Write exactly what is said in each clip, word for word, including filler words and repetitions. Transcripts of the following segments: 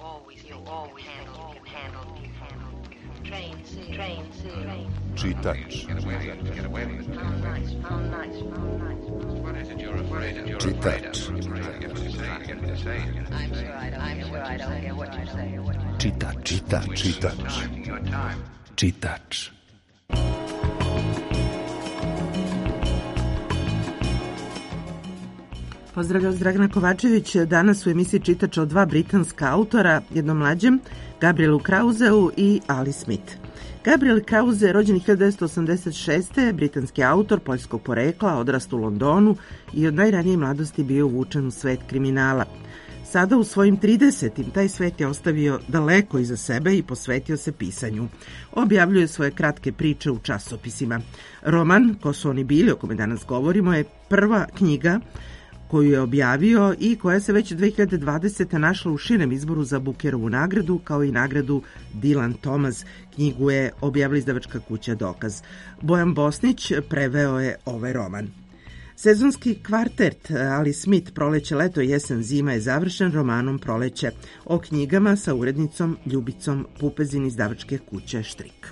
Čitač. Čitač. Čitač. Čitač. Čitač. Čitač. Pozdravljam vas, Dragana Kovačević. Danas u emisiji Čitač o dva britanska autora, jednom mlađem, Gabrielu Krauseu i Ali Smith. Gabriel Krause, rođen hiljadu devetsto osamdeset šeste. britanski autor poljskog porekla, odrastao u Londonu i od najranije mladosti bio uvučen u svet kriminala. Sada u svojim tridesetim taj svet je ostavio daleko iza sebe i posvetio se pisanju. Objavljuje svoje kratke priče u časopisima. Roman Ko su oni bili, o kome danas govorimo, je prva knjiga koju je objavio i koja se već dve hiljade dvadesete. našla u širem izboru za Bookerovu nagradu, kao i nagradu Dylan Thomas. Knjigu je objavila izdavačka kuća Dokaz. Bojan Bosnić preveo je ovaj roman. Sezonski kvartet Ali Smith Proleće, leto, jesen, zima je završen romanom Proleće, o knjigama sa urednicom Ljubicom Pupezin izdavačke kuće Štrik.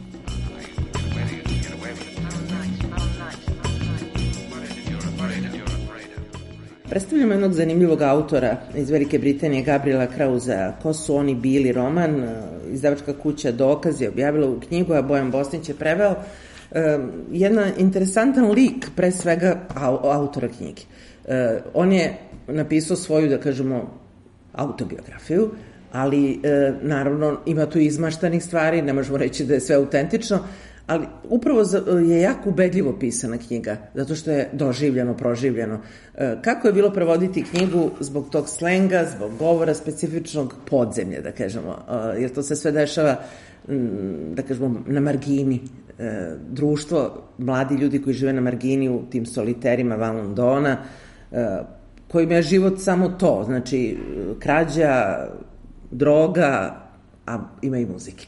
Predstavljamo jednog zanimljivog autora iz Velike Britanije, Gabriela Krausea. Ko su oni bili roman, izdavačka kuća Dokaz je objavila u knjigu, a Bojan Bosnić je preveo. Jedan interesantan lik, pre svega autora knjige. On je napisao svoju, da kažemo, autobiografiju, ali naravno ima tu izmaštanih stvari, ne možemo reći da je sve autentično, ali upravo je jako ubedljivo pisana knjiga, zato što je doživljeno, proživljeno. Kako je bilo prevoditi knjigu zbog tog slenga, zbog govora specifičnog podzemlja, da kažemo, jer to se sve dešava, da kažemo, na margini. Društvo, mladi ljudi koji žive na margini u tim soliterima van Londona, kojima je život samo to, znači krađa, droga, a ima i muzike.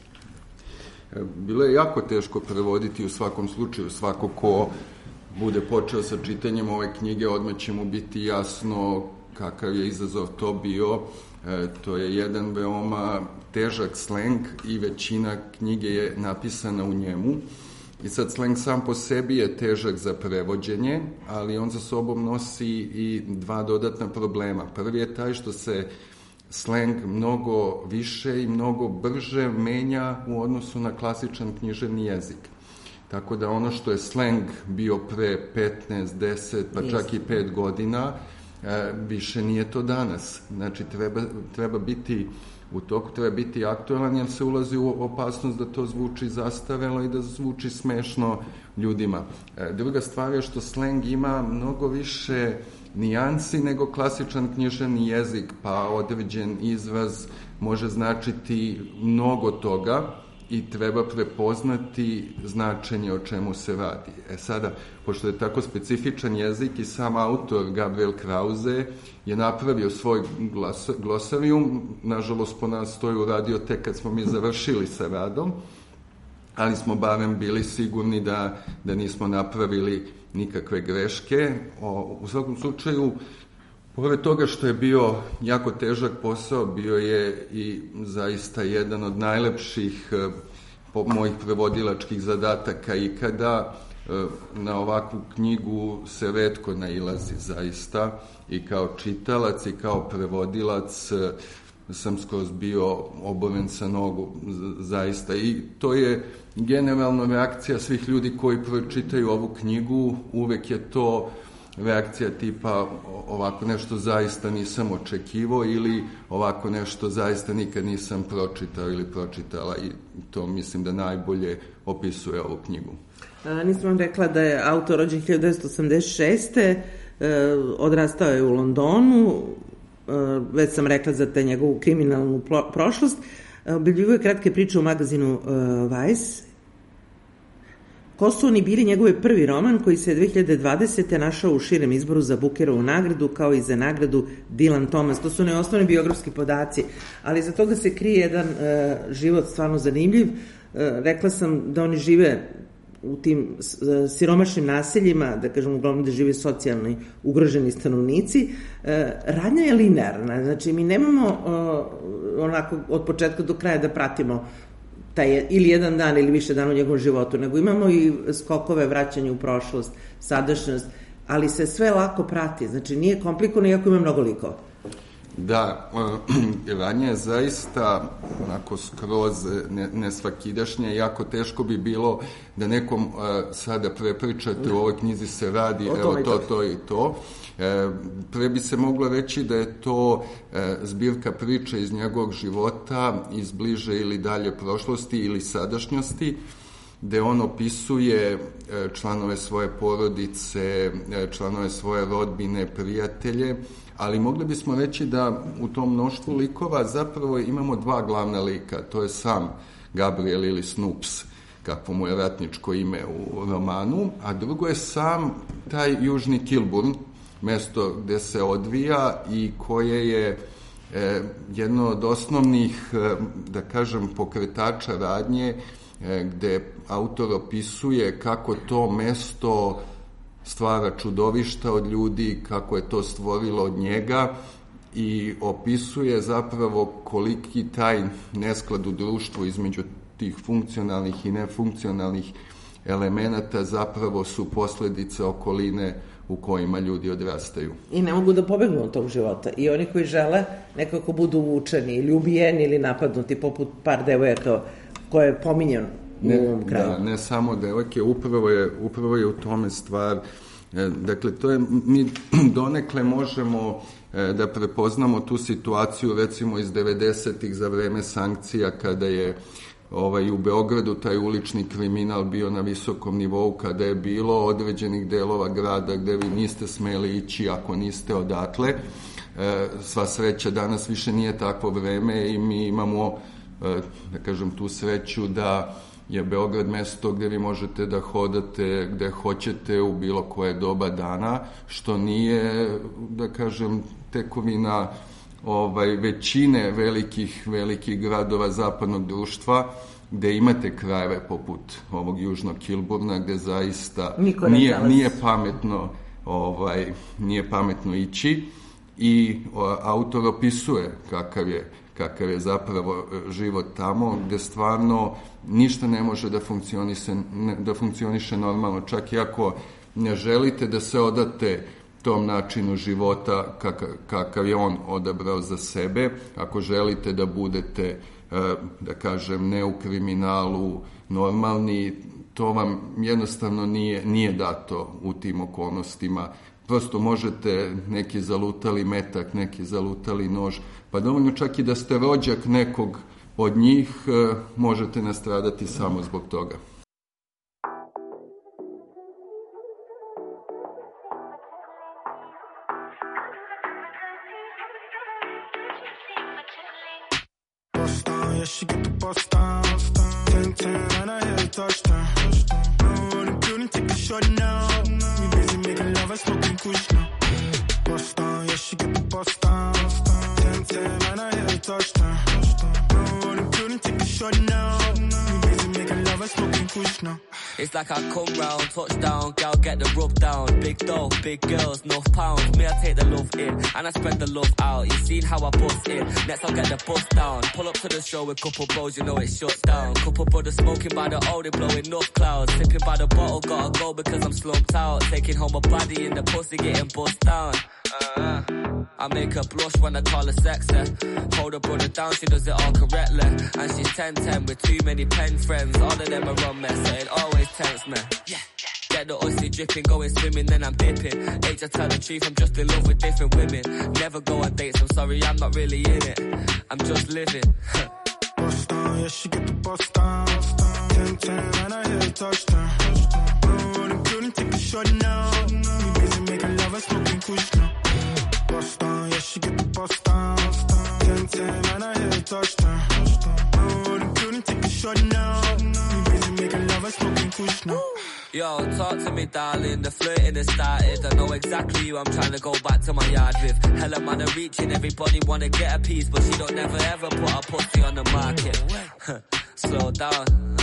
Bilo je jako teško prevoditi u svakom slučaju. Svako ko bude počeo sa čitanjem ove knjige, odmah će mu biti jasno kakav je izazov to bio. E, to je jedan veoma težak sleng i većina knjige je napisana u njemu. I sad sleng sam po sebi je težak za prevođenje, ali on za sobom nosi i dva dodatna problema. Prvi je taj što se sleng mnogo više i mnogo brže menja u odnosu na klasičan književni jezik. Tako da ono što je sleng bio pre petnaest, deset, pa čak i pet godina, više nije to danas. Znači, treba, treba biti u toku, treba biti aktualan, jer se ulazi u opasnost da to zvuči zastarelo i da zvuči smešno ljudima. Druga stvar je što sleng ima mnogo više nijansi nego klasičan književni jezik, pa određen izraz može značiti mnogo toga i treba prepoznati značenje o čemu se radi. E sada, pošto je tako specifičan jezik i sam autor Gabriel Krause je napravio svoj glas, glosarijum, nažalost po nas to je uradio tek kad smo mi završili sa radom, ali smo barem bili sigurni da, da nismo napravili nikakve greške. O, u svakom slučaju, pored toga što je bio jako težak posao, bio je i zaista jedan od najlepših po, mojih prevodilačkih zadataka ikada. Na ovakvu knjigu se retko nailazi zaista i kao čitalac i kao prevodilac sam skroz bio oboren sa nogu zaista. I to je generalno reakcija svih ljudi koji pročitaju ovu knjigu, uvek je to reakcija tipa ovako nešto zaista nisam očekivao ili ovako nešto zaista nikad nisam pročitao ili pročitala, i to mislim da najbolje opisuje ovu knjigu. A, nisam vam rekla da je autor rođen hiljadu devetsto osamdeset šeste. E, odrastao je u Londonu, e, već sam rekla za te njegovu kriminalnu plo, prošlost. Objavljivao je kratke priče u magazinu e, Vice. Ko su oni bili, njegov je prvi roman koji se dve hiljade dvadesete. našao u širem izboru za Bookerovu nagradu, kao i za nagradu Dylan Thomas. To su ne osnovni biografski podaci, ali za toga se krije jedan e, život stvarno zanimljiv. E, rekla sam da oni žive u tim siromašnim naseljima, da kažem uglavnom da žive socijalni ugroženi stanovnici, radnja je linearna, znači mi nemamo onako od početka do kraja da pratimo taj ili jedan dan ili više dana u njegovom životu, nego imamo i skokove, vraćanje u prošlost, sadašnjost, ali se sve lako prati, znači nije komplikovano iako ima mnogo likova. Da, radnja je zaista onako skroz ne, nesvakidašnja, jako teško bi bilo da nekom sada prepričate u ovoj knjizi se radi, evo to, to i to. E, pre bi se moglo reći da je to e, zbirka priča iz njegovog života, iz bliže ili dalje prošlosti ili sadašnjosti, gde on opisuje članove svoje porodice, članove svoje rodbine, prijatelje, ali mogli bismo reći da u tom mnoštvu likova zapravo imamo dva glavna lika, to je sam Gabriel ili Snoops, kako mu je ratničko ime u romanu, a drugo je sam taj južni Kilburn, mesto gde se odvija i koje je e, jedno od osnovnih, e, da kažem, pokretača radnje, e, gde autor opisuje kako to mesto stvara čudovišta od ljudi, kako je to stvorilo od njega i opisuje zapravo koliki taj nesklad u društvu između tih funkcionalnih i nefunkcionalnih elemenata zapravo su posledice okoline u kojima ljudi odrastaju. I ne mogu da pobegnu od tog života. I oni koji žele nekako budu uvučeni ili ubijeni ili napadnuti, poput par devojaka koje je pominjan u ovom kraju. Da, ne samo devojke, upravo je, upravo je u tome stvar. Dakle, to je, mi donekle možemo da prepoznamo tu situaciju, recimo iz devedesetih za vreme sankcija, kada je ovaj, u Beogradu taj ulični kriminal bio na visokom nivou, kada je bilo određenih delova grada gde vi niste smeli ići ako niste odatle. E, sva sreća, danas više nije takvo vreme i mi imamo, e, da kažem, tu sreću da je Beograd mesto gde vi možete da hodate gde hoćete u bilo koje doba dana, što nije, da kažem, tekovina ovaj, većine velikih, velikih gradova zapadnog društva, gde imate krajeve poput ovog južnog Kilburna, gde zaista nije, nije pametno ovaj, nije pametno ići i o, autor opisuje kakav je kakav je zapravo život tamo, gde stvarno ništa ne može da funkcioniše, da funkcioniše normalno, čak i ako ne želite da se odate tom načinu života kakav, kakav je on odabrao za sebe, ako želite da budete, da kažem, ne u kriminalu, normalni, to vam jednostavno nije, nije dato u tim okolnostima. Prosto možete neki zalutali metak, neki zalutali nož, pa dovoljno čak i da ste rođak nekog od njih, možete nastradati samo zbog toga. It's like I come round, touchdown, gal get the rub down. Big dough, big girls, enough pounds. Me, I take the love in, and I spread the love out. You seen how I bust in, next I'll get the bust down. Pull up to the show with couple bros, you know it shuts down. Couple brothers smoking by the O, they blowing enough clouds. Sipping by the bottle, gotta go because I'm slumped out. Taking home a body in the pussy, getting bust down. Uh, I make her blush when I call her sexy. Hold her brother down, she does it all correctly. And she's ten ten with too many pen friends. All of them are on mess, so it always tempts me. Yeah. Get the ussy dripping, going swimming, then I'm dipping. Age, I tell the truth, I'm just in love with different women. Never go on dates, I'm sorry, I'm not really in it. I'm just living. Bust down, yeah, she get the bust down. ten ten, and I hear the touchdown. Rolling good and take a shot now. We busy making love and smoking kush now. Bust down, yeah, she get the bust down. ten ten, and I hear the touchdown. Rolling good and take a shot now. We busy making love and smoking kush now. Yo, talk to me, darling, the flirting has started. I know exactly who I'm trying to go back to my yard with. Hella man are reaching, everybody wanna get a piece, but she don't never ever put her pussy on the market. Slow down, short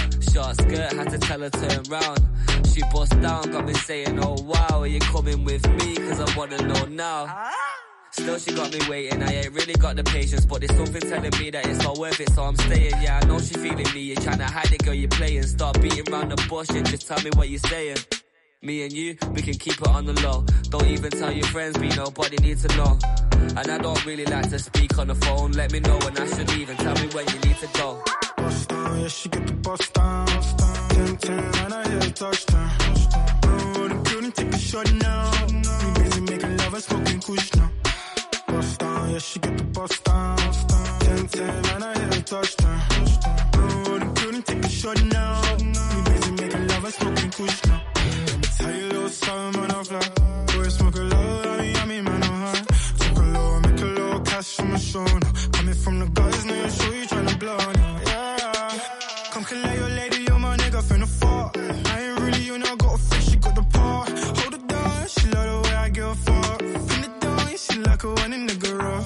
short skirt, had to tell her turn round. She bust down, got me saying, oh wow, are you coming with me? Cause I wanna know now. Still she got me waiting, I ain't really got the patience, but there's something telling me that it's not worth it, so I'm staying. Yeah, I know she feeling me, you're trying to hide it, girl, you're playing. Stop beating around the bush and just tell me what you're saying. Me and you, we can keep it on the low. Don't even tell your friends, me, nobody needs to know. And I don't really like to speak on the phone. Let me know when I should leave and tell me when you need to go. Bust down, yeah, she get the bust down. ten ten, and I hear a touchdown. Oh, the building, take a shot now. We busy making love and smoking kush now. Bust down, yeah, she get the bust down. ten ten, and I hear a touchdown. Oh, the building, take a shot now. We busy making love and smoking kush now. Let me tell you a little something on the fly. Boy, smoke a low, I mean, I mean, man, I'm high. Took a low, make a low, cash from my shoulder. Coming from the guys, now you're sure you tryna blow now. Yeah, come collect your lady, you're my nigga, finna fall. I ain't really, you know, got a fish, she got the paw. Hold it down, she love the way I give a fuck. Pin it down, she like a one in the girl.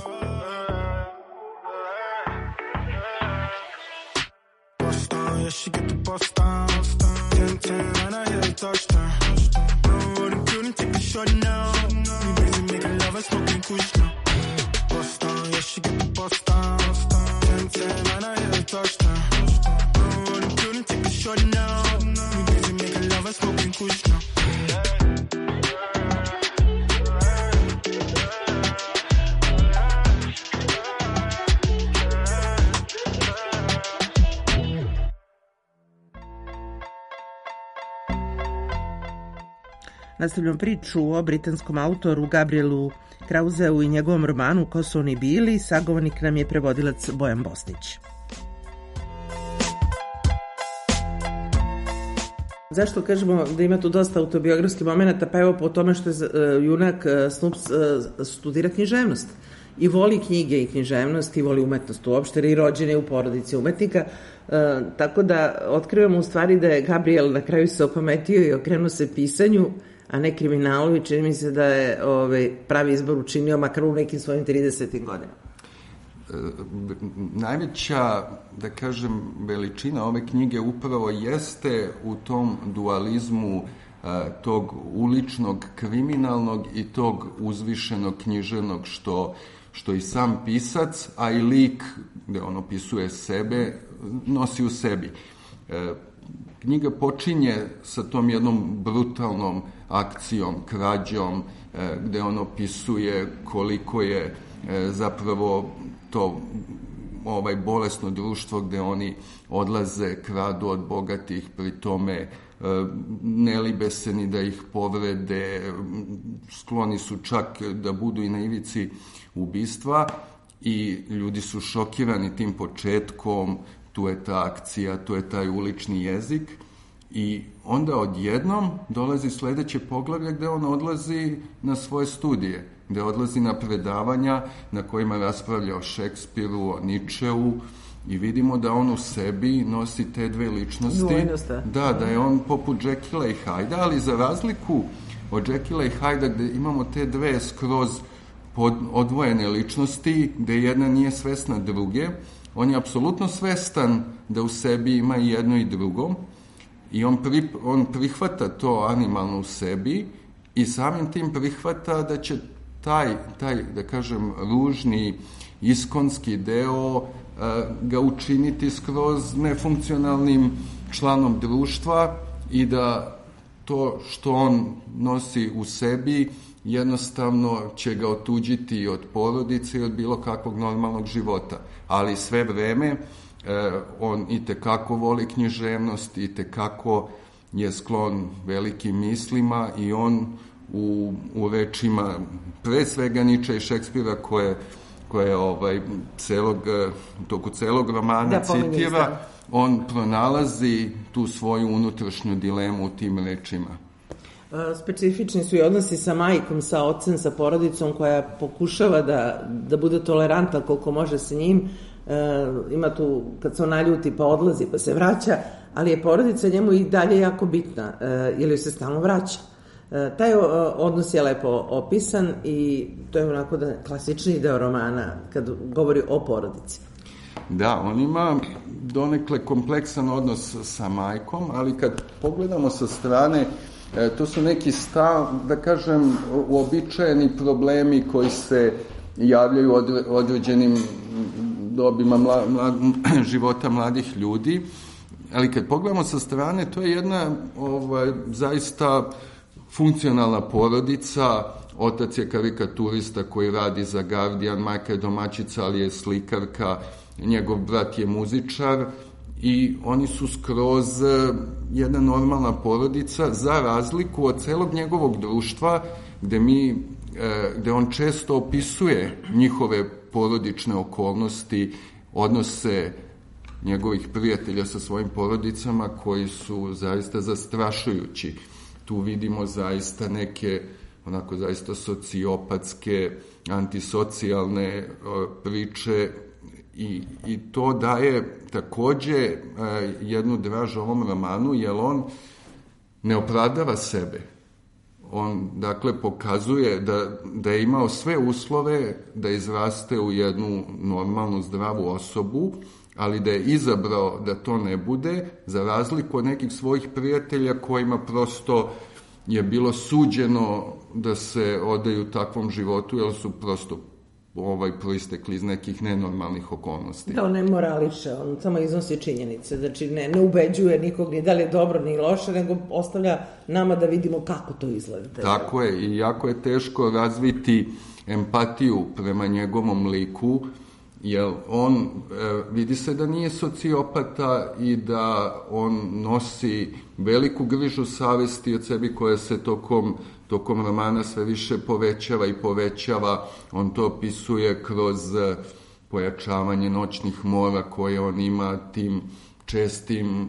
Bust down, yeah, she get the bust down. ten ten, and I hear a touchdown. Oh, the building, take a shot now. We busy making love and smoking kush now. Bust down, yeah, she get the bust down. ten ten, and I hear a touchdown. Oh, the building, take a shot now. We busy making love and smoking kush now. Nastavljam priču o britanskom autoru Gabrielu Krauseu i njegovom romanu Ko su oni bili. Sagovornik nam je prevodilac Bojan Bosnić. Zašto kažemo da ima tu dosta autobiografskih momenta? Pa evo po tome što je junak Snoops studira književnost i voli knjige i književnost i voli umetnost uopšte, jer i rođen je u porodici umetnika, e, tako da otkrivamo u stvari da je Gabriel na kraju se opametio i okrenuo se pisanju, a ne kriminalu, i čini mi se da je ovaj, pravi izbor učinio makar u nekim svojim tridesetim godinama. E, najveća, da kažem, veličina ove knjige upravo jeste u tom dualizmu e, tog uličnog kriminalnog i tog uzvišenog književnog, što, što i sam pisac, a i lik, gde on opisuje sebe, nosi u sebi. E, knjiga počinje sa tom jednom brutalnom akcijom, krađom, e, gde on opisuje koliko je e, zapravo to ovaj bolesno društvo gde oni odlaze, kradu od bogatih, pri tome ne libe se ni da ih povrede, skloni su čak da budu i na ivici ubistva, i ljudi su šokirani tim početkom. Tu je ta akcija, tu je taj ulični jezik, i onda odjednom dolazi sledeće poglavlje gde on odlazi na svoje studije, gde odlazi na predavanja na kojima raspravlja o Šekspiru, o Ničeu, i vidimo da on u sebi nosi te dve ličnosti. Dvojnosta. Da, da je on poput Jekylla i Hyda, ali za razliku od Jekylla i Hyda, gde imamo te dve skroz pod, odvojene ličnosti, gde jedna nije svesna druge, on je apsolutno svestan da u sebi ima i jedno i drugo, i on, pri, on prihvata to animalno u sebi i samim tim prihvata da će taj, taj da kažem, ružni, iskonski deo ga učiniti skroz nefunkcionalnim članom društva, i da to što on nosi u sebi jednostavno će ga otuđiti od porodice i od bilo kakvog normalnog života. Ali sve vreme on i tekako voli književnost, i tekako je sklon velikim mislima, i on u, u rečima pre svega Ničea i Šekspira, koje koje ovaj, celog, toku celog romana da, citira, on pronalazi tu svoju unutrašnju dilemu u tim rečima. Specifični su i odnosi sa majkom, sa ocem, sa porodicom, koja pokušava da, da bude tolerantna koliko može sa njim. E, ima tu, kad se on naljuti, pa odlazi, pa se vraća, ali je porodica njemu i dalje jako bitna, e, jer joj se stalno vraća. E, taj odnos je lepo opisan, i to je onako da klasični deo romana kad govori o porodici. Da, on ima donekle kompleksan odnos sa majkom, ali kad pogledamo sa strane, e, to su neki stav, da kažem, uobičajeni problemi koji se javljaju od određenim dobima mla, mla, života mladih ljudi, ali kad pogledamo sa strane, to je jedna ovaj, zaista funkcionalna porodica. Otac je karikaturista koji radi za Guardian, majka je domaćica, ali je slikarka, njegov brat je muzičar i oni su skroz jedna normalna porodica, za razliku od celog njegovog društva, gde mi, gde on često opisuje njihove porodične okolnosti, odnose njegovih prijatelja sa svojim porodicama koji su zaista zastrašujući. Tu vidimo zaista neke onako zaista sociopatske, antisocijalne priče i, i to daje takođe jednu draž ovom romanu, jer on ne opravdava sebe. On, dakle, pokazuje da, da je imao sve uslove da izraste u jednu normalnu, zdravu osobu, ali da je izabrao da to ne bude, za razliku od nekih svojih prijatelja kojima prosto je bilo suđeno da se odaju takvom životu, jer su prosto ovaj, proistekli iz nekih nenormalnih okolnosti. Da, on ne morališe, on samo iznosi činjenice, znači ne, ne ubeđuje nikog ni da li je dobro ni loše, nego ostavlja nama da vidimo kako to izgleda. Tako je, i jako je teško razviti empatiju prema njegovom liku, jer on, e, vidi se da nije sociopata i da on nosi veliku grižu savesti od sebi koja se tokom, tokom romana sve više povećava i povećava. On to opisuje kroz pojačavanje noćnih mora koje on ima tim čestim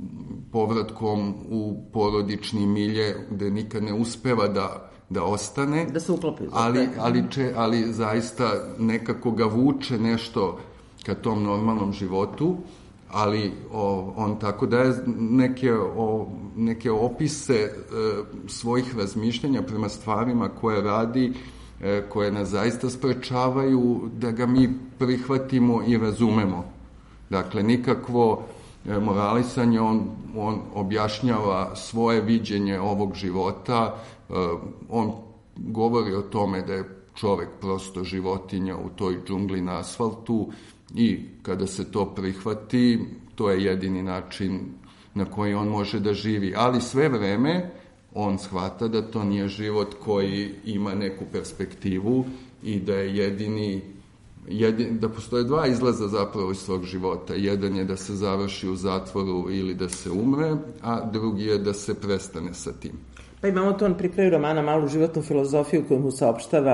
povratkom u porodični milje gde nikad ne uspeva da da ostane, da se uklopi, ali, ali, če, ali zaista nekako ga vuče nešto ka tom normalnom životu, ali o, on tako daje neke, o, neke opise e, svojih razmišljanja prema stvarima koje radi, e, koje nas zaista sprečavaju da ga mi prihvatimo i razumemo. Dakle, nikakvo e, moralisanje, on, on objašnjava svoje viđenje ovog života. Uh, on govori o tome da je čovek prosto životinja u toj džungli na asfaltu i kada se to prihvati, to je jedini način na koji on može da živi. Ali sve vreme on shvata da to nije život koji ima neku perspektivu i da je jedini, jedini da postoje dva izlaza zapravo iz svog života. Jedan je da se završi u zatvoru ili da se umre, a drugi je da se prestane sa tim. Pa imamo to on pri kraju romana malu životnu filozofiju koju mu saopštava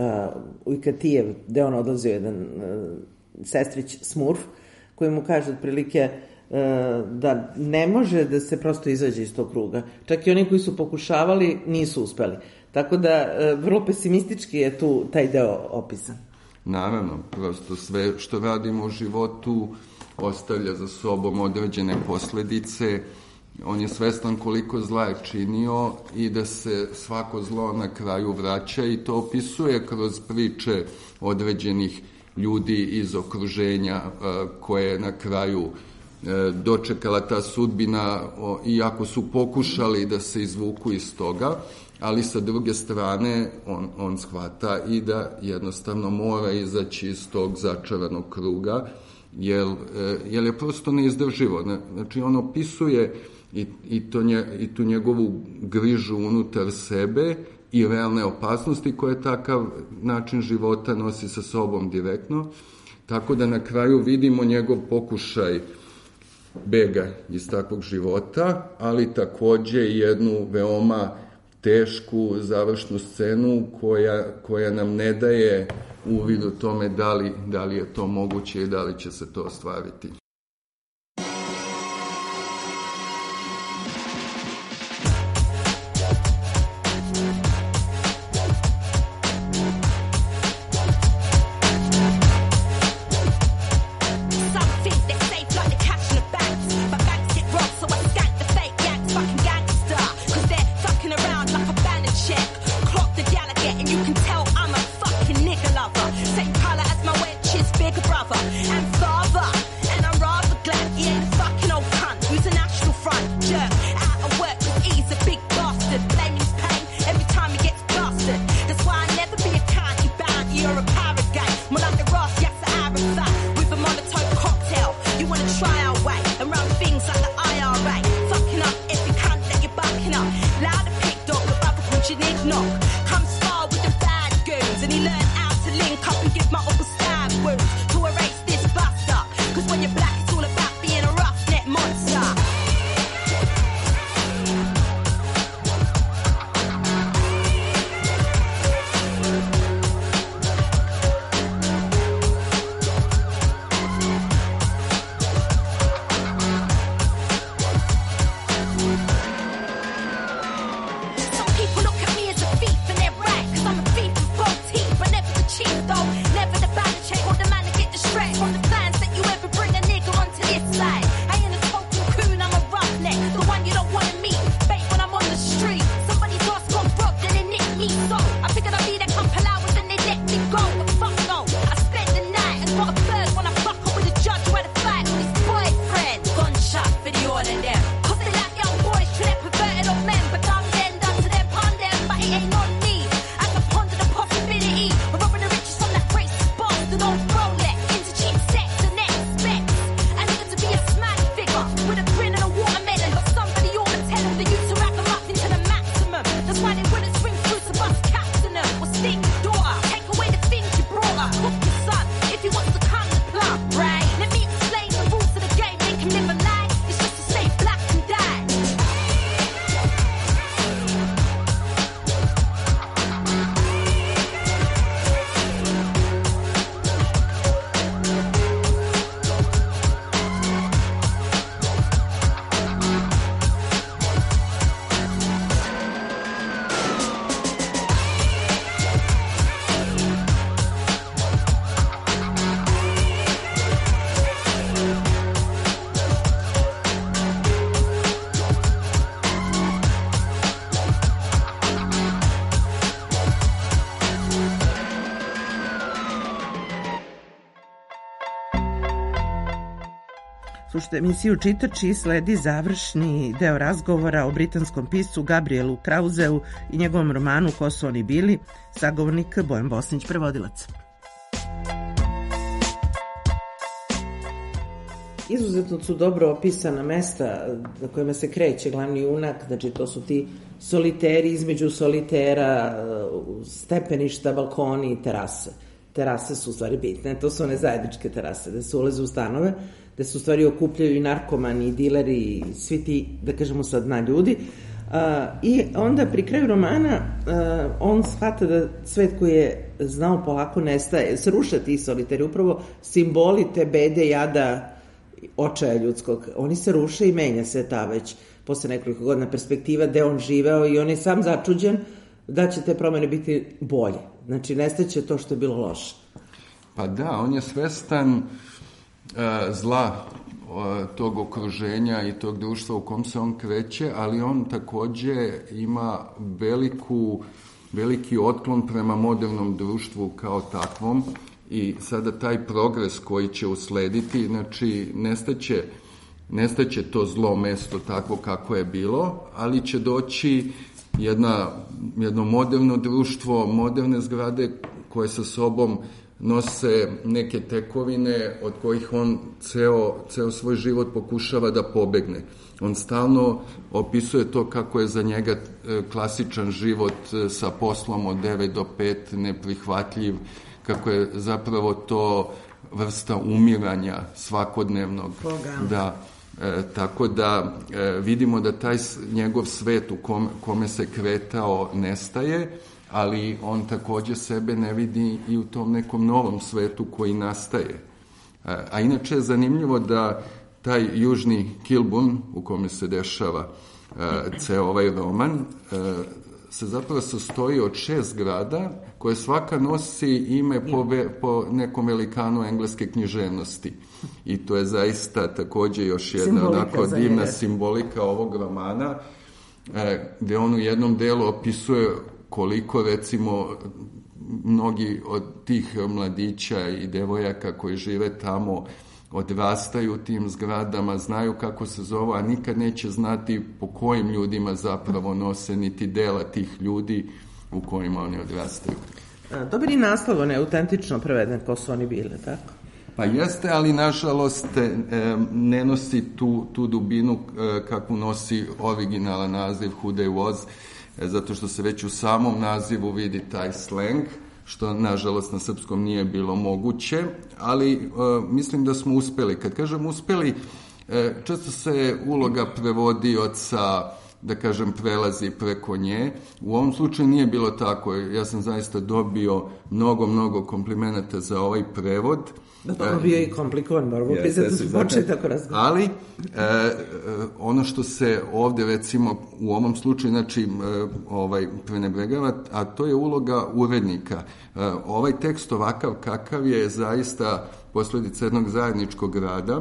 uh, Ujkatijev, gde on odlazio jedan uh, sestrić Smurf, koji mu kaže otprilike uh, da ne može da se prosto izađe iz tog kruga. Čak i oni koji su pokušavali nisu uspeli. Tako da uh, vrlo pesimistički je tu taj deo opisan. Naravno, prosto sve što radimo u životu ostavlja za sobom određene posledice. On je svestan koliko zla je činio i da se svako zlo na kraju vraća i to opisuje kroz priče određenih ljudi iz okruženja koje je na kraju dočekala ta sudbina, iako su pokušali da se izvuku iz toga, ali sa druge strane on, on shvata i da jednostavno mora izaći iz tog začaranog kruga, jer, jer je prosto neizdrživo. Znači on opisuje I, i, to nje, i tu njegovu grižu unutar sebe i realne opasnosti koje takav način života nosi sa sobom direktno, tako da na kraju vidimo njegov pokušaj bega iz takvog života, ali takođe jednu veoma tešku završnu scenu koja, koja nam ne daje uvid u tome da li, da li je to moguće i da li će se to ostvariti. And father Slušajte emisiju Čitač i sledi završni deo razgovora o britanskom piscu Gabrielu Krauseu i njegovom romanu Ko su oni bili, sagovornik Bojan Bosnić, prevodilac. Izuzetno su dobro opisana mesta na kojima se kreće glavni junak, znači to su ti soliteri između solitera, stepeništa, balkoni i terase. Terase su u stvari bitne, to su one zajedničke terase, gde se ulaze u stanove, gde se u stvari okupljaju i narkomani, i dileri, i svi ti, da kažemo sad, dna ljudi. Uh, I onda pri kraju romana uh, on shvata da svet koji je znao polako nestaje, se ruše ti soliteri, upravo simboli te bede, jada, očaja ljudskog, oni se ruše i menja se ta već posle nekoliko godina perspektiva gde on živeo i on je sam začuđen da će te promene biti bolje. Znači, nestaće to što je bilo loše. Pa da, on je svestan uh, zla uh, tog okruženja i tog društva u kom se on kreće, ali on takođe ima veliku, veliki otklon prema modernom društvu kao takvom i sada taj progres koji će uslediti, znači, nestaće, nestaće to zlo mesto takvo kako je bilo, ali će doći Jedna, jedno moderno društvo, moderne zgrade koje sa sobom nose neke tekovine od kojih on ceo, ceo svoj život pokušava da pobegne. On stalno opisuje to kako je za njega klasičan život sa poslom od devet do pet neprihvatljiv, kako je zapravo to vrsta umiranja svakodnevnog. Program. Da. E, tako da e, vidimo da taj njegov svet u kom, kome se kretao nestaje, ali on takođe sebe ne vidi i u tom nekom novom svetu koji nastaje. E, a inače je zanimljivo da taj južni Kilburn u kome se dešava e, ceo ovaj roman e, se zapravo sastoji od šest grada koje svaka nosi ime po, ve, po nekom velikanu engleske književnosti. I to je zaista takođe još jedna onako divna simbolika ovog romana, e, gde on u jednom delu opisuje koliko, recimo, mnogi od tih mladića i devojaka koji žive tamo odrastaju u tim zgradama, znaju kako se zove, a nikad neće znati po kojim ljudima zapravo nose niti dela tih ljudi u kojima oni odrastaju. Dobar i naslov, on je autentično preveden, Ko su oni bili, tako? Pa jeste, ali nažalost e, ne nosi tu, tu dubinu e, kakvu nosi originalan naziv Who They Was, e, zato što se već u samom nazivu vidi taj slang, što nažalost na srpskom nije bilo moguće, ali e, mislim da smo uspeli. Kad kažem uspeli, e, često se uloga prevodioca, da kažem, prelazi preko nje. U ovom slučaju nije bilo tako. Ja sam zaista dobio mnogo, mnogo komplimenata za ovaj prevod. Da, to ono bio i komplikovan, moramo yes, pisati da su počeli tako razgovor. Ali, e, ono što se ovde, recimo, u ovom slučaju, znači, e, ovaj, prenebregava, a to je uloga urednika. E, ovaj tekst ovakav kakav je zaista posledica jednog zajedničkog rada,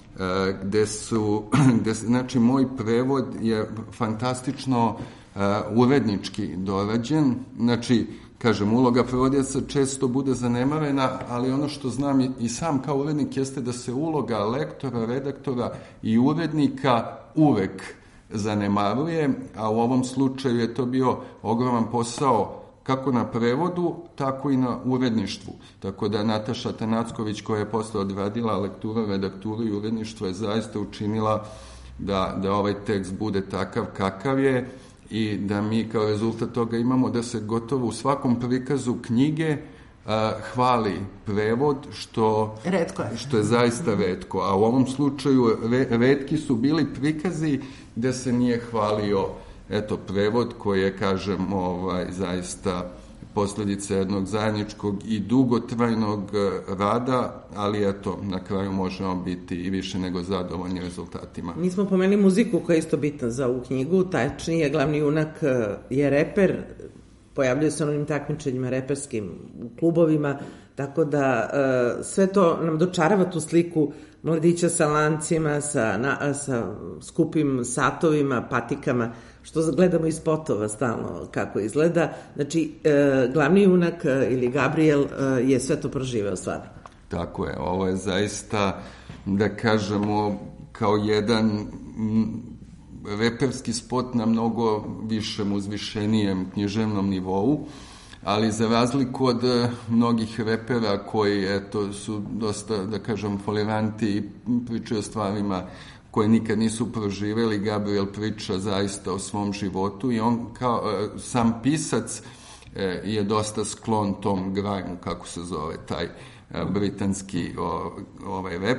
gde su, gde, znači, moj prevod je fantastično uh, urednički dorađen, znači, kažem, uloga prevodioca često bude zanemarena, ali ono što znam i, i sam kao urednik jeste da se uloga lektora, redaktora i urednika uvek zanemaruje, a u ovom slučaju je to bio ogroman posao kako na prevodu, tako i na uredništvu. Tako da Nataša Tanacković, koja je posle odradila lekturu, redakturu i uredništvo, je zaista učinila da, da ovaj tekst bude takav kakav je i da mi kao rezultat toga imamo da se gotovo u svakom prikazu knjige a, hvali prevod, što, retko je. što je zaista retko. A u ovom slučaju re, retki su bili prikazi gde se nije hvalio eto, prevod koji je, kažem, ovaj, zaista posledica jednog zajedničkog i dugotrajnog rada, ali eto, na kraju možemo biti i više nego zadovoljni rezultatima. Mi smo pomenuli muziku koja je isto bitna za ovu knjigu, tačnije glavni junak je reper, pojavljuje se na onim takmičenjima reperskim u klubovima, tako da sve to nam dočarava tu sliku mladića sa lancima, sa, na, sa skupim satovima, patikama, što gledamo iz spotova stalno kako izgleda. Znači, e, glavni junak e, ili Gabriel e, je sve to proživeo stvarno. Tako je, ovo je zaista, da kažemo, kao jedan m, reperski spot na mnogo višem, uzvišenijem književnom nivou, ali za razliku od mnogih repera koji eto, su dosta, da kažem, foliranti i pričaju o stvarima koje nikad nisu proživeli, Gabriel priča zaista o svom životu i on kao sam pisac je dosta sklon tom grajmu, kako se zove taj britanski ovaj rap.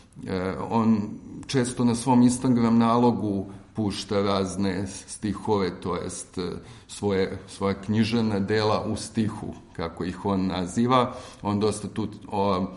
On često na svom Instagram nalogu pušta razne stihove, to jest svoje, svoje književna dela u stihu, kako ih on naziva. On dosta tu o,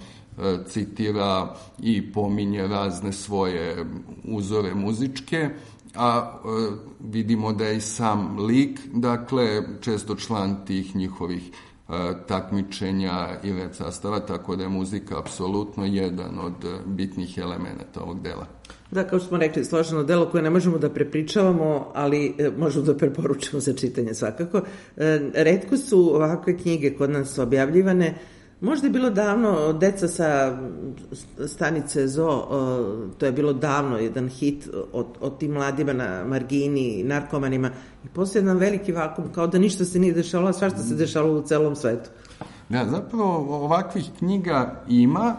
citira i pominje razne svoje uzore muzičke, a e, vidimo da je i sam lik, dakle, često član tih njihovih e, takmičenja i rap sastava, tako da je muzika apsolutno jedan od bitnih elemenata ovog dela. Da, kao što smo rekli, složeno delo koje ne možemo da prepričavamo, ali e, možemo da preporučimo za čitanje svakako. E, retko su ovakve knjige kod nas objavljivane. Možda je bilo davno, Deca sa stanice Zoo, to je bilo davno jedan hit od, od tim mladima na margini, narkomanima, i poslije jedan veliki vakum, kao da ništa se nije dešavalo, svašta se dešavalo u celom svetu. Da, zapravo ovakvih knjiga ima,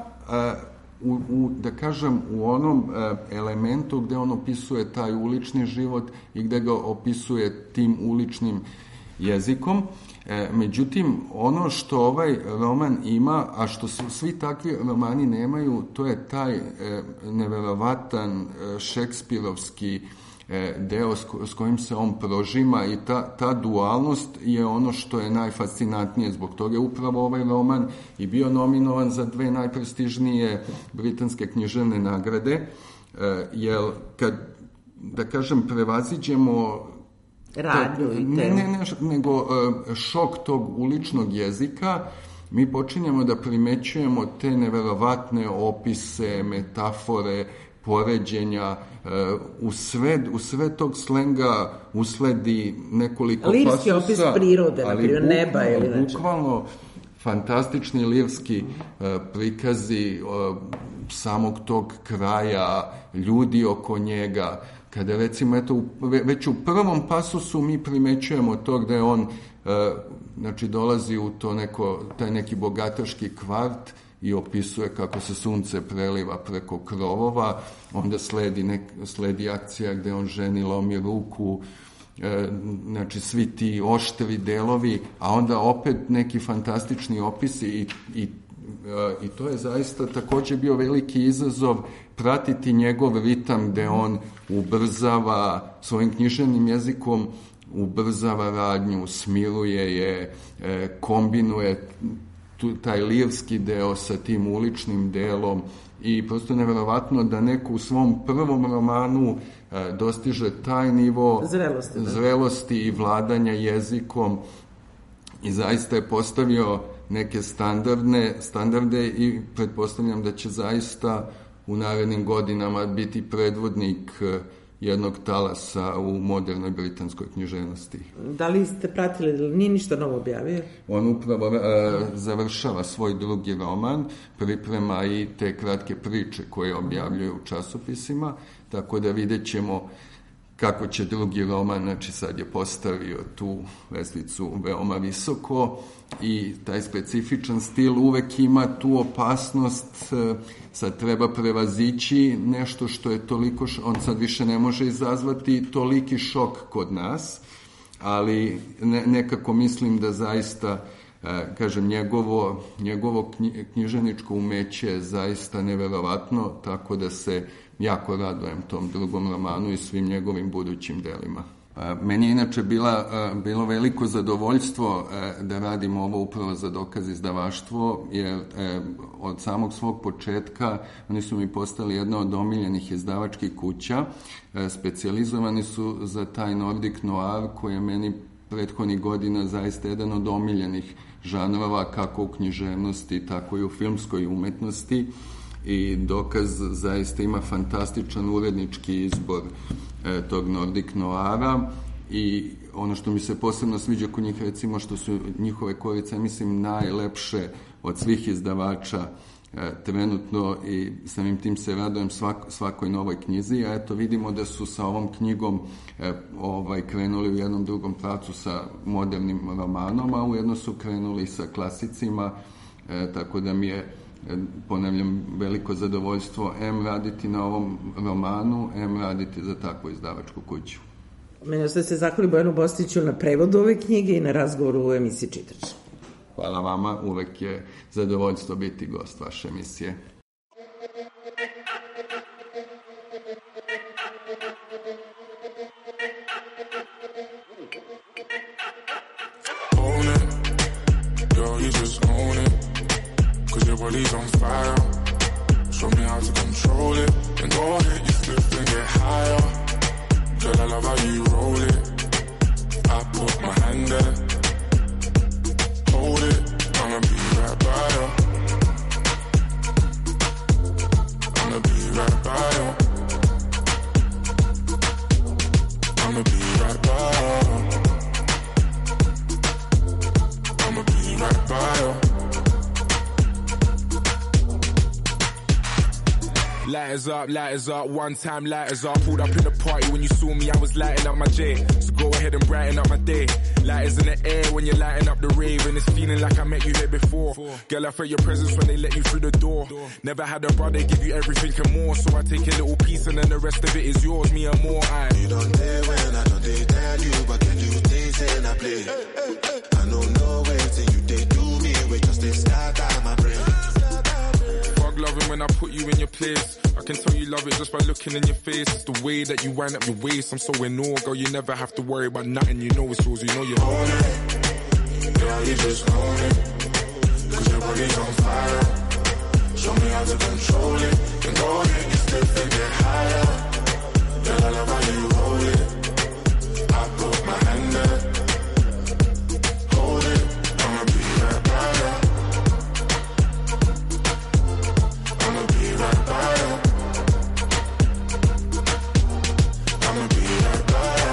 u, u, da kažem, u onom elementu gde on opisuje taj ulični život i gde ga opisuje tim uličnim jezikom. E, međutim, ono što ovaj roman ima, a što svi takvi romani nemaju, to je taj e, neverovatan e, šekspirovski e, deo s, ko, s kojim se on prožima i ta, ta dualnost je ono što je najfascinantnije. Zbog toga je upravo ovaj roman i bio nominovan za dve najprestižnije britanske književne nagrade, e, jer kad, da kažem, prevaziđemo radnju i ne, ne, ne, nego šok tog uličnog jezika, mi počinjemo da primećujemo te neverovatne opise, metafore, poređenja, u sve, u sve tog slenga usledi nekoliko lirski pasusa. Lirski opis prirode, na primjer, neba ili nešto. Bukvalno fantastični lirski prikazi samog tog kraja, ljudi oko njega. Kada recimo, eto, već u prvom pasusu mi primećujemo to gde on, e, znači, dolazi u to neko, taj neki bogataški kvart i opisuje kako se sunce preliva preko krovova, onda sledi, nek, sledi akcija gde on ženi lomi ruku, e, znači, svi ti oštri delovi, a onda opet neki fantastični opisi i, i i to je zaista takođe bio veliki izazov pratiti njegov ritam gde on ubrzava svojim književnim jezikom, ubrzava radnju, smiruje je, kombinuje tu, taj lirski deo sa tim uličnim delom i prosto neverovatno da neko u svom prvom romanu dostiže taj nivo zrelosti, da. zrelosti i vladanja jezikom i zaista je postavio neke standardne, standarde i pretpostavljam da će zaista u narednim godinama biti predvodnik jednog talasa u modernoj britanskoj književnosti. Da li ste pratili, da nije ništa novo objavio? On upravo uh, završava svoj drugi roman, priprema i te kratke priče koje objavljuje u časopisima, tako da vidjet ćemo kako će drugi roman, znači sad je postavio tu lestvicu veoma visoko i taj specifičan stil uvek ima tu opasnost, sad treba prevazići nešto što je toliko, on sad više ne može izazvati toliki šok kod nas, ali ne, nekako mislim da zaista, kažem, njegovo, njegovo književničko umeće je zaista neverovatno, tako da se jako radujem tom drugom romanu i svim njegovim budućim delima. Meni je inače bila, bilo veliko zadovoljstvo da radim ovo upravo za Dokaz izdavaštvo, jer od samog svog početka oni su mi postali jedna od omiljenih izdavačkih kuća. Specijalizovani su za taj Nordic noir koji je meni prethodnih godina zaista jedan od omiljenih žanrova kako u književnosti, tako i u filmskoj umetnosti. I Dokaz zaista ima fantastičan urednički izbor e, tog Nordic noira i ono što mi se posebno sviđa kod njih, recimo, što su njihove korice, mislim, najlepše od svih izdavača trenutno i samim tim se radujem svak, svakoj novoj knjizi, a eto vidimo da su sa ovom knjigom e, ovaj, krenuli u jednom drugom pravcu sa modernim romanom, a ujedno su krenuli sa klasicima, e, tako da mi je, e, ponavljam, veliko zadovoljstvo em raditi na ovom romanu, em raditi za takvu izdavačku kuću. Meni ostaje se zahvali Bojanu Bostiću na prevodu ove knjige i na razgovoru u emisiji Čitač. Hvala vama, uvek je zadovoljstvo biti gost vaše emisije. Own it, girl, you just own it, 'cause your body's on fire. Show me how to control it, and go ahead, you flip and get higher. Girl, I love how you roll it, I put my hand there. Hold it, I'ma be right by you. I'ma be right by you. I'ma be right by you. I'ma be right by you. Lighters up, lighters up, one time lighters up. Pulled up in the party when you saw me, I was lighting up my J. So go ahead and brighten up my day. Lighters in the air when you're lighting up the rave, and it's feeling like I met you here before. Girl, I felt your presence when they let you through the door. Never had a brother give you everything and more, so I take a little piece and then the rest of it is yours, me and more. I You don't dare when I don't dare tell you, but can you stay and I play? I know no way till you did do me, we just stay scatter my brain. Fuck loving when I put you in your place. I can tell you love it just by looking in your face. It's the way that you wind up your waist. I'm so in awe, girl, you never have to worry about nothing. You know it's yours, you know you own it. Girl, you just own it, 'cause your body's on fire. Show me how to control it, and go ahead, you flip and get higher. Girl, I love how you roll it, I put my hand there. Hold it, I'ma be right by you. I'ma be right by you. I'ma be right by you.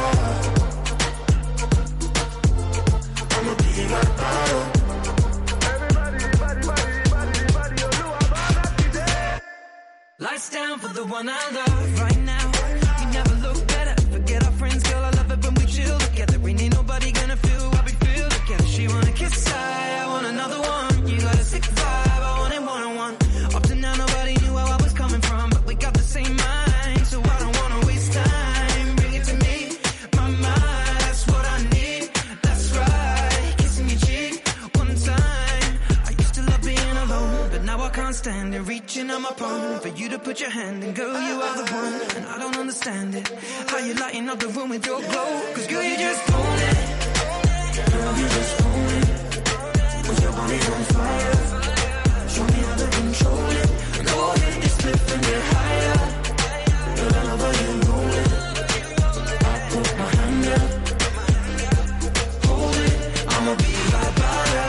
I'ma be right by you. Everybody, everybody, everybody, everybody, you know about that. Lights down for the one I love right now. You never look better. Forget our friends, girl. I love it when we chill together. We ain't nobody gonna feel what we feel together. She wanna kiss, I, I want another one. You got a sick vibe, I want it one on one. Up to now, nobody knew where I was coming from, but we got the same mind, so I don't wanna waste time. Bring it to me, my mind, that's what I need. That's right, kissing your cheek one time. I used to love being alone, but now I can't stand it. Reaching on my palm for you to put your hand in, girl, you are the one, and I don't understand it. How you lighting up the room with your glow, 'cause girl, you just own it. Girl, you just own it, 'cause your body's on fire. Show me how to control it, go ahead, just flip and get higher. Girl, I love how you roll it, I put my hand there. Hold it, I'ma be right by you.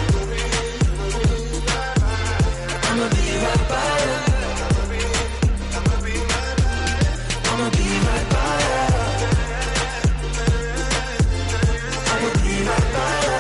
I'ma be right by you. I'ma be right by you. I'ma be right by you.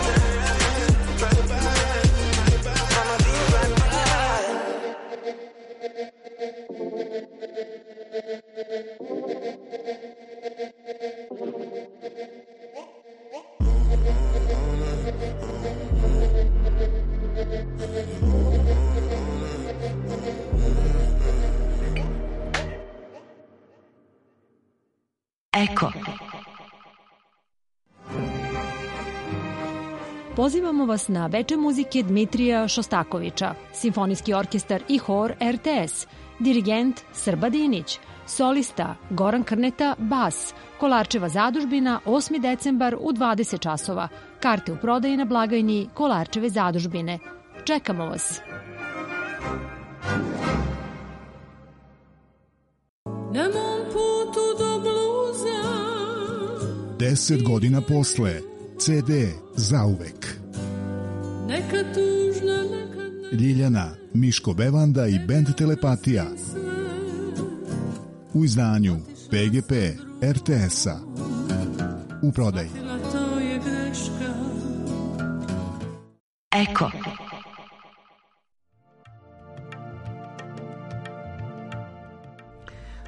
Eko. Pozivamo vas na veče muzike Dmitrija Šostakovića, simfonijski orkestar i hor R T S, dirigent Srba Dinić, solista Goran Krneta, bas, Kolarčeva zadužbina, osmi decembar u dvadeset časova. Karte u prodaji na blagajni Kolarčeve zadužbine. Čekamo vas. Na mom putu do bluza Deset godina posle, C D zauvek. neka tužna, neka Ljiljana, Miško Bevanda i bend Telepatija. U izdanju P G P R T S-a. U prodaji. to je greška. Eko.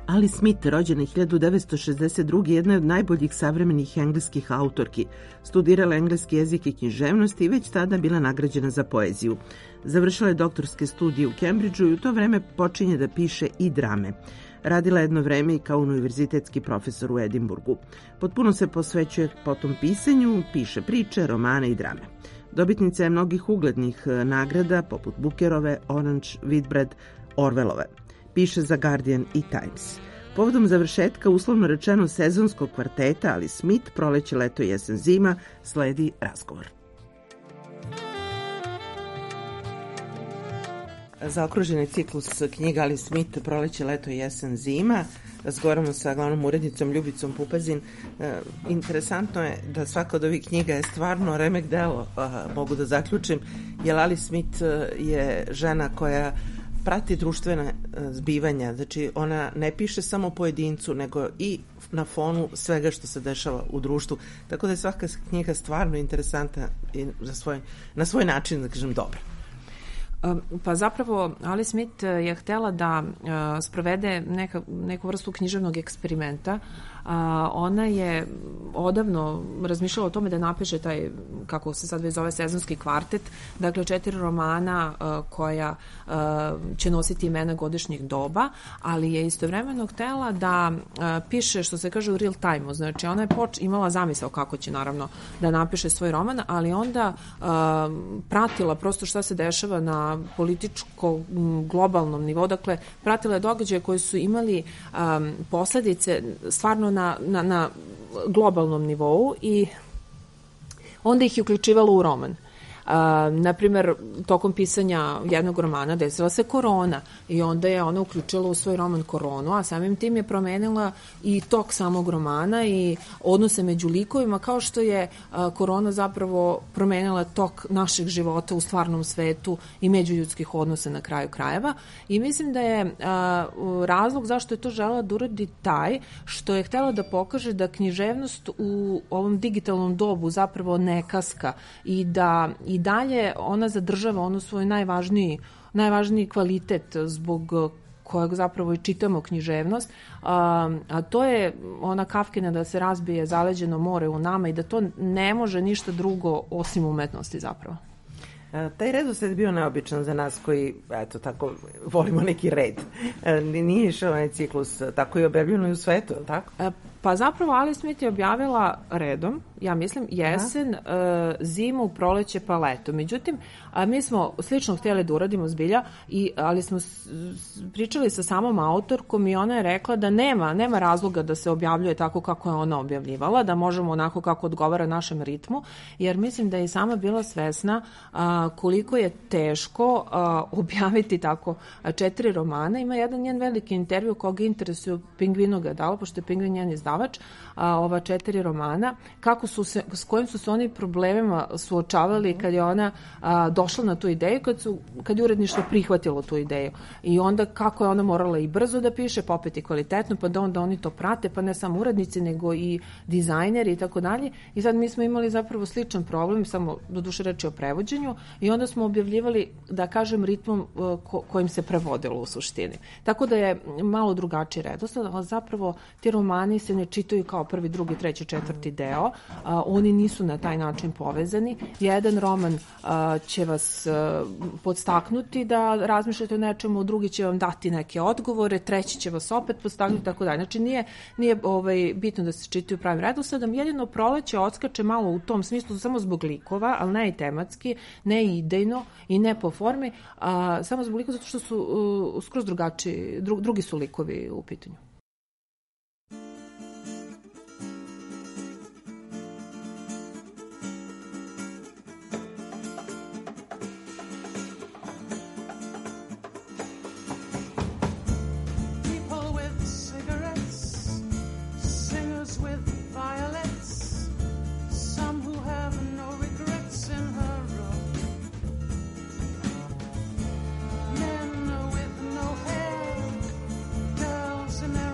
Ali Smith, rođena hiljadu devetsto šezdeset druge. jedna je od najboljih savremenih engleskih autorki. Studirala engleski jezik i književnost i već tada bila nagrađena za poeziju. Završila je doktorske studije u Cambridgeu i u to vreme počinje da piše i drame. Radila jedno vreme i kao univerzitetski profesor u Edimburgu. Potpuno se posvećuje potom pisanju, piše priče, romane i drame. Dobitnica je mnogih uglednih nagrada poput Bookerove, Orange, Whitbread, Orwellove. Piše za Guardian i Times. Povodom završetka, uslovno rečeno, sezonskog kvarteta Ali Smith, proleće, leto, jesen, zima, sledi razgovor. Zaokružen je ciklus knjiga Ali Smith, proleće, leto, jesen, zima. Razgovaramo sa glavnom urednicom Ljubicom Pupazin. E, interesantno je da svaka od ovih knjiga je stvarno remek delo, a, mogu da zaključim, jer Ali Smith je žena koja prati društvene zbivanja, znači ona ne piše samo pojedincu, nego i na fonu svega što se dešava u društvu, tako da je svaka knjiga stvarno interesantna i za svoj, na svoj način, da kažem, dobra. Pa zapravo Ali Smith je htela da uh, sprovede neka, neku vrstu književnog eksperimenta. Uh, ona je odavno razmišljala o tome da napiše taj, kako se sad već zove, sezonski kvartet, dakle četiri romana uh, koja uh, će nositi imena godišnjih doba, ali je istovremeno htela da uh, piše, što se kaže, u real time-u. Znači ona je poč- imala zamisao kako će naravno da napiše svoj roman, ali onda uh, pratila prosto šta se dešava na političko globalnom nivou, dakle pratila je događaje koji su imali um, posledice stvarno na, na, na globalnom nivou i onda ih je uključivala u roman. Uh, naprimer, tokom pisanja jednog romana desila se korona i onda je ona uključila u svoj roman koronu, a samim tim je promenila i tok samog romana i odnose među likovima, kao što je uh, korona zapravo promenila tok našeg života u stvarnom svetu i međuljudskih odnosa na kraju krajeva. I mislim da je uh, razlog zašto je to želela da uradi taj što je htela da pokaže da književnost u ovom digitalnom dobu zapravo ne kaska i da i dalje ona zadržava onu svoj najvažniji, najvažniji kvalitet zbog kojeg zapravo i čitamo književnost, a, a to je ona Kafkina da se razbije zaleđeno more u nama i da to ne može ništa drugo osim umetnosti zapravo. E, taj redosled je bio neobičan za nas koji, eto, tako, volimo neki red. E, nije išao onaj ciklus, tako je objavljeno i u svetu, je tako? E, pa zapravo Ali Smith je objavila redom, ja mislim, jesen, e, zimu, proleće pa leto. Međutim, a mi smo slično htjeli da uradimo zbilja, i, ali smo s, pričali sa samom autorkom i ona je rekla da nema, nema razloga da se objavljuje tako kako je ona objavljivala, da možemo onako kako odgovara našem ritmu, jer mislim da je i sama bila svesna a, koliko je teško a, objaviti tako a, četiri romana. Ima jedan njen veliki intervju koga interesuje, Pingvinu ga je dala, pošto je Pingvin njen izdavač, a, ova četiri romana, kako su se, s kojim su se oni problemima suočavali kad je ona a, došla na tu ideju, kad, su, kad je uredništvo prihvatilo tu ideju. I onda kako je ona morala i brzo da piše, pa opet i kvalitetno, pa da onda oni to prate, pa ne samo urednici, nego i dizajneri i tako dalje. I sad mi smo imali zapravo sličan problem, samo do duše reči o prevođenju, i onda smo objavljivali, da kažem, ritmom ko, kojim se prevodilo u suštini. Tako da je malo drugačiji redosled, ali zapravo ti romani se ne čitaju kao prvi, drugi, treći, četvrti deo. A, oni nisu na taj način povezani. Jedan roman a, će vas a, podstaknuti da razmišljate o nečemu, drugi će vam dati neke odgovore, treći će vas opet podstaknuti, tako dalje. Znači nije, nije ovaj, bitno da se čitaju pravim redosledom. Jedino proleće odskače malo u tom smislu samo zbog likova, ali ne i tematski, ne i idejno i ne po formi, a, samo zbog likova zato što su uh, skroz drugačiji, dru, drugi su likovi u pitanju. Men with no hair, girls in their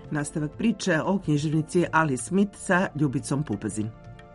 Nastavak priče o književnici Ali Smith sa Ljubicom Pupazin.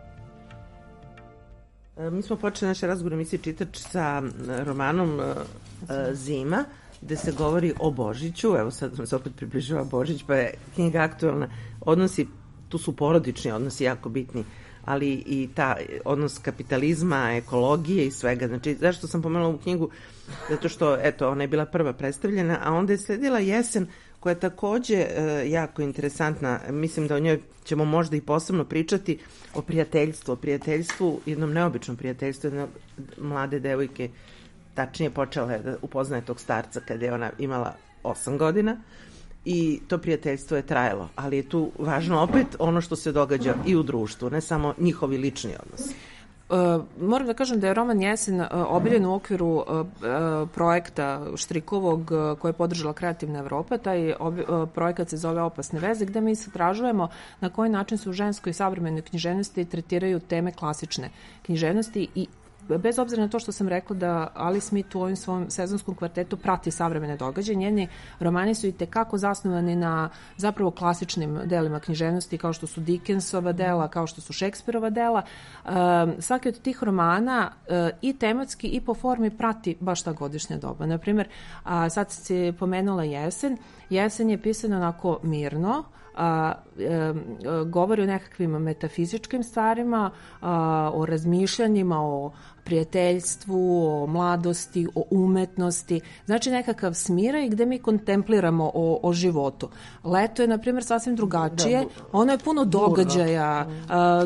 Mi smo počeli naše razgovor emisije Čitač sa romanom Zima, gde se govori o Božiću. Evo sad nam se opet približava Božić, pa je knjiga aktualna. Odnosi, tu su porodični odnosi jako bitni, ali i ta odnos kapitalizma, ekologije i svega. Znači, zašto sam pomenula ovu knjigu? Zato što, eto, ona je bila prva predstavljena, a onda je sledila Jesen, koja je takođe e, jako interesantna. Mislim da o njoj ćemo možda i posebno pričati, o prijateljstvu, o prijateljstvu, jednom neobičnom prijateljstvu jedne mlade devojke, tačnije počela je da upoznaje tog starca kada je ona imala osam godina i to prijateljstvo je trajalo, ali je tu važno opet ono što se događa i u društvu, ne samo njihovi lični odnosi. Uh, moram da kažem da je roman Jesen uh, obiljen u okviru uh, uh, projekta Štrikovog uh, koje je podržala Kreativna Evropa. Taj obi, uh, projekat se zove Opasne veze, gde mi istražujemo na koji način se u ženskoj savremenoj književnosti tretiraju teme klasične književnosti i bez obzira na to što sam rekla da Ali Smith u ovim svom sezonskom kvartetu prati savremene događaje, njeni romani su i tekako zasnovani na zapravo klasičnim delima književnosti kao što su Dickensova dela, kao što su Šekspirova dela. E, svaki od tih romana e, i tematski i po formi prati baš ta godišnja doba. Naprimjer, a, sad si pomenula Jesen. Jesen je pisana onako mirno, A, e, govori o nekakvim metafizičkim stvarima, a, o razmišljanjima, o prijateljstvu, o mladosti, o umetnosti. Znači nekakav smiraj gde mi kontempliramo o, o životu. Leto je, na primjer, sasvim drugačije. Ono je puno događaja, a,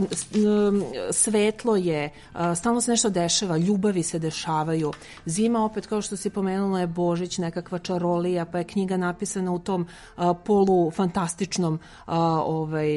svetlo je, a, stalno se nešto dešava, ljubavi se dešavaju. Zima, opet, kao što si pomenula, je Božić, nekakva čarolija, pa je knjiga napisana u tom a, polufantastičnom a, ovaj,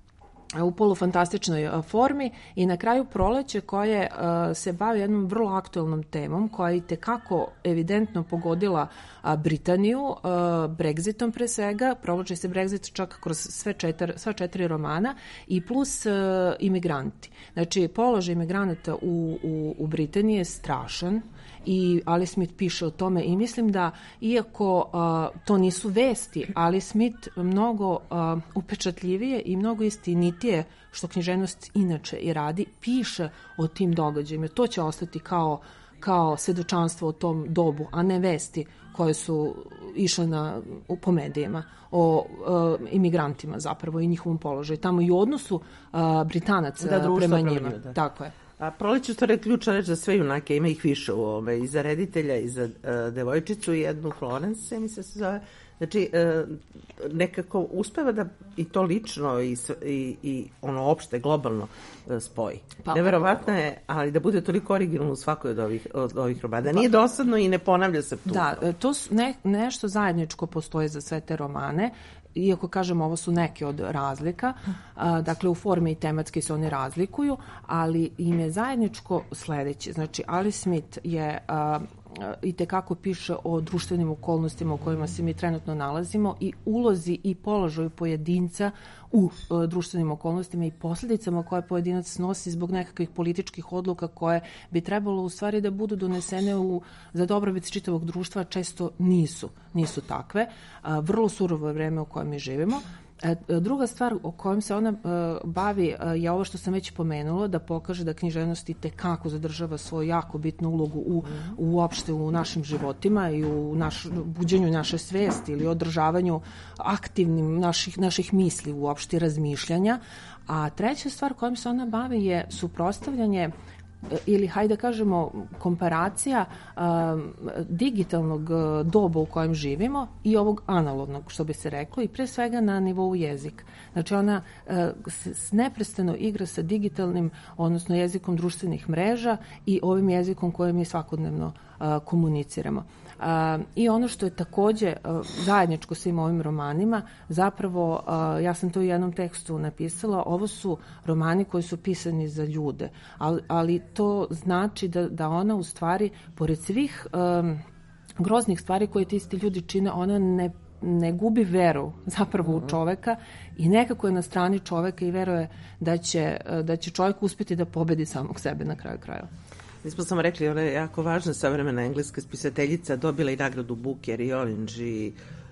u polufantastičnoj formi i na kraju Proleće koje uh, se bavi jednom vrlo aktuelnom temom koja je itekako evidentno pogodila uh, Britaniju, uh, Brexitom pre svega, provlači se Brexit čak kroz sve četir, sva četiri romana i plus uh, imigranti. Znači, položaj imigranata u, u, u Britaniji je strašan i Ali Smith piše o tome i mislim da iako uh, to nisu vesti, Ali Smith mnogo uh, upečatljivije i mnogo istinitije, što književnost inače i radi, piše o tim događajima. To će ostati kao, kao svedočanstvo o tom dobu, a ne vesti koje su išle na, po medijima o uh, imigrantima zapravo i njihovom položaju. Tamo i u odnosu uh, Britanaca da, prema njima. Da. Tako je. A Proleće u stvari ključna reč za sve junake, ima ih više u ovome, i za reditelja, i za uh, devojčicu, i jednu Florence, mi se se zove. Znači, uh, nekako uspeva da i to lično i, i, i ono opšte, globalno uh, spoji. Pa, neverovatno je, ali da bude toliko originalno u svakoj od ovih, od ovih romana. Nije dosadno i ne ponavlja se tu. Da, to su ne, nešto zajedničko postoje za sve te romane. Iako kažemo ovo su neke od razlika, a, dakle u formi i tematski se oni razlikuju, ali im je zajedničko sledeće. Znači, Ali Smith je a, i tekako piše o društvenim okolnostima u kojima se mi trenutno nalazimo i ulozi i položaju pojedinca u e, društvenim okolnostima i posljedicama koje pojedinac snosi zbog nekakvih političkih odluka koje bi trebalo u stvari da budu donesene u, za dobrobit čitavog društva, često nisu, nisu takve. A, vrlo surovo je vreme u kojem mi živimo. Druga stvar o kojom se ona uh, bavi uh, je ovo što sam već pomenula, da pokaže da književnost i tekako zadržava svoju jako bitnu ulogu u, uopšte u našim životima i u naš, buđenju naše svesti ili održavanju aktivnim naših, naših misli uopšte razmišljanja. A treća stvar kojom se ona bavi je suprotstavljanje ili, hajde kažemo, komparacija um, digitalnog doba u kojem živimo i ovog analognog, što bi se reklo, i pre svega na nivou jezika. Znači, ona uh, s, neprestano igra sa digitalnim, odnosno jezikom društvenih mreža i ovim jezikom kojim mi svakodnevno uh, komuniciramo. Uh, I ono što je takođe uh, zajedničko svim ovim romanima, zapravo, uh, ja sam to u jednom tekstu napisala, ovo su romani koji su pisani za ljude, ali, ali to znači da, da ona u stvari, pored svih um, groznih stvari koje ti isti ljudi čine, ona ne, ne gubi veru zapravo u čoveka i nekako je na strani čoveka i veruje da će, da će čovjek uspjeti da pobedi samog sebe na kraju krajeva. Mi smo samo rekli, ona je jako važna savremena engleska spisateljica, dobila i nagradu Booker i Orange i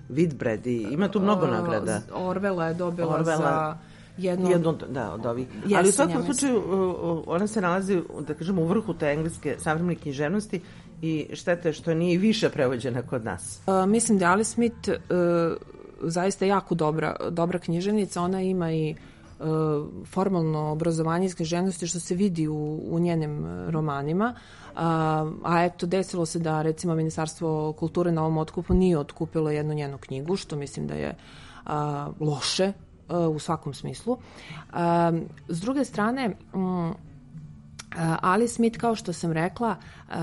Whitbread i ima tu mnogo nagrada. Orwella je dobila Orwella. za jednu, jednu da, od ovih. Jesen, Ali u svakom ja slučaju ona se nalazi, da kažemo, u vrhu te engleske savremene književnosti i šteta je što nije i više prevođena kod nas. Uh, mislim da Ali Smith uh, zaista jako dobra, dobra književnica. Ona ima i uh, formalno obrazovanje iz književnosti što se vidi u, u njenim romanima. Uh, a eto, desilo se da recimo Ministarstvo kulture na ovom otkupu nije otkupilo jednu njenu knjigu, što mislim da je uh, loše u svakom smislu. S druge strane, Ali Smith, kao što sam rekla,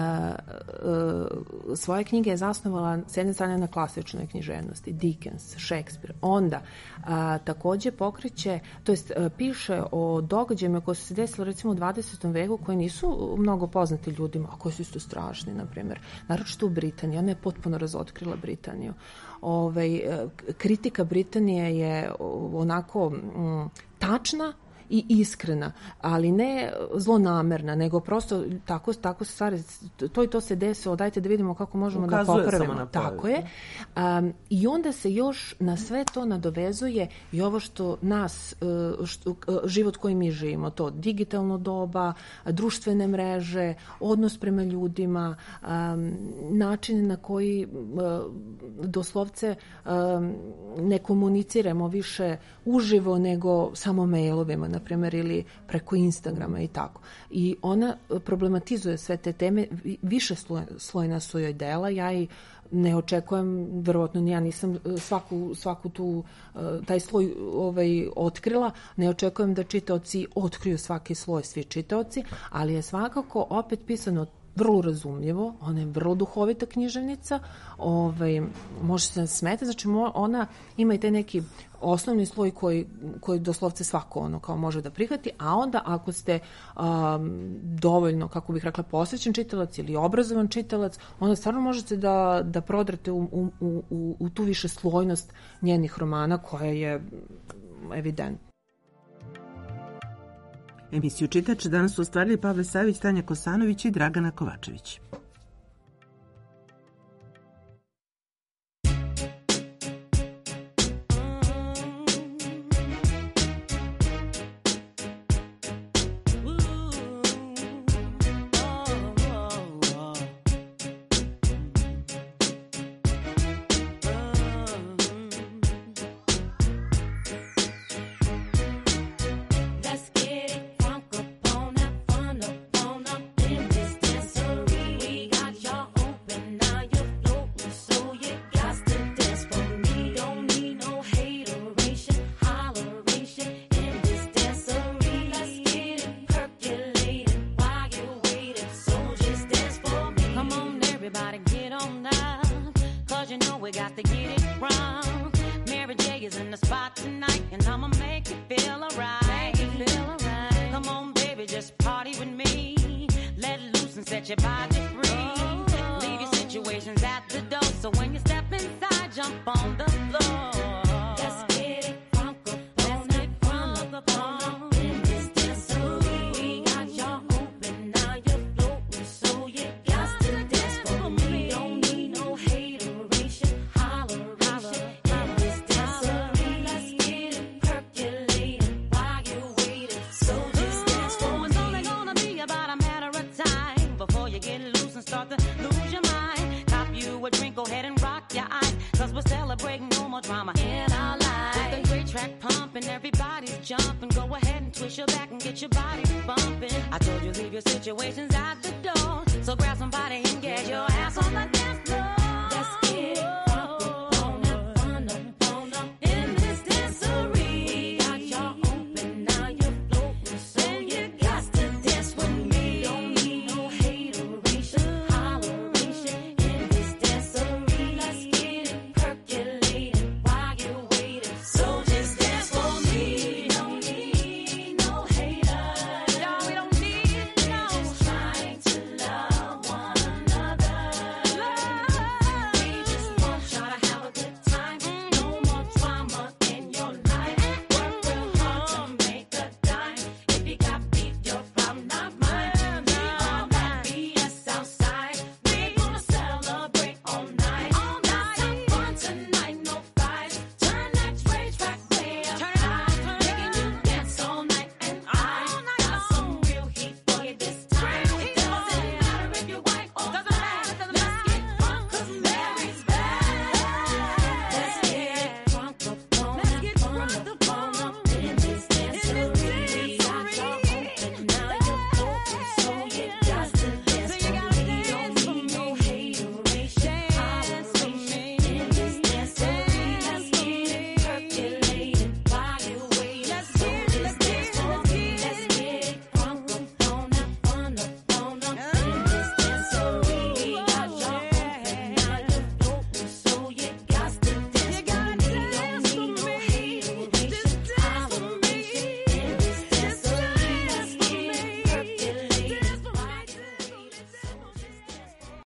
svoje knjige je zasnovala s jedne strane na klasičnoj književnosti, Dickens, Shakespeare. Onda takođe pokreće, to jest piše o događajima koji su se desili recimo u dvadesetom veku, koji nisu mnogo poznati ljudima, a koji su isto strašni, na primjer. Naročito u Britaniji, ona je potpuno razotkrila Britaniju. Ovaj, kritika Britanije je onako m, tačna i iskrena, ali ne zlonamerna, nego prosto tako, tako se stvari, to i to se desilo, dajte da vidimo kako možemo ukazuje da popravimo. Tako je. Um, I onda se još na sve to nadovezuje i ovo što nas, što, život koji mi živimo, to digitalno doba, društvene mreže, odnos prema ljudima, um, način na koji um, doslovce um, ne komuniciramo više uživo nego samo mailovima, na primjer, ili preko Instagrama i tako. I ona problematizuje sve te teme, više slojna su joj dela, ja i ne očekujem, verovatno ja nisam svaku, svaku tu, taj sloj ovaj, otkrila, ne očekujem da čitaoci otkriju svaki sloj, svi čitaoci, ali je svakako opet pisano vrlo razumljivo, ona je vrlo duhovita književnica, ovaj, može se smeti, znači ona ima i taj neki osnovni sloj koji, koji doslovce svako ono kao može da prihvati, a onda ako ste um, dovoljno, kako bih rekla, posvećen čitalac ili obrazovan čitalac, onda stvarno možete da, da prodrete u, u, u, u tu više slojnost njenih romana koja je evidentna. Emisiju Čitač danas su ostvarili Pavle Savić, Tanja Kosanović i Dragana Kovačević. Jump and go ahead and twist your back and get your body bumping. I told you leave your situations out there.